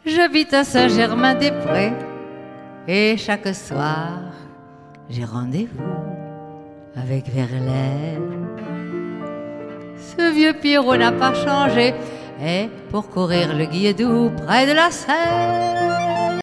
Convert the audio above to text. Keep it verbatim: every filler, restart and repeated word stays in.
J'habite à Saint-Germain-des-Prés et chaque soir j'ai rendez-vous avec Verlaine. Ce vieux Pierrot n'a pas changé, et pour courir le Guédou près de la Seine,